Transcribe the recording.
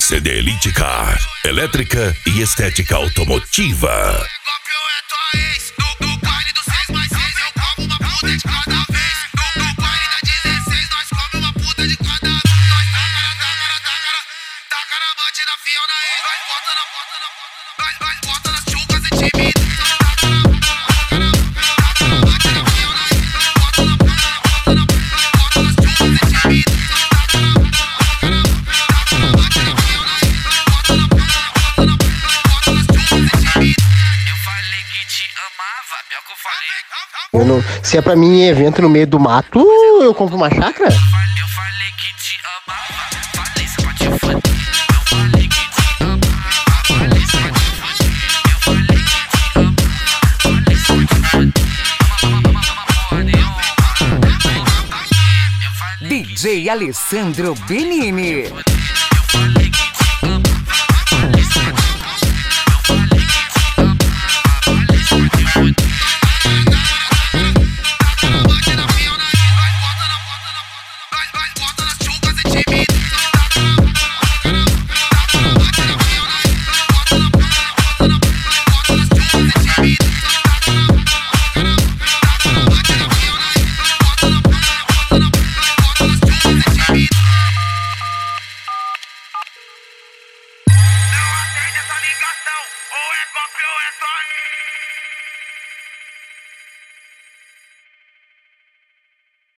CD Elite Car, elétrica e estética automotiva. Se é pra mim em evento no meio do mato, eu compro uma chácara? Eu falei que te amava, falei só pra te foder. Eu falei que te amava, falei só pra te foder. Eu falei que te amava, falei só pra te foder. DJ Alessandro Benini. Eu falei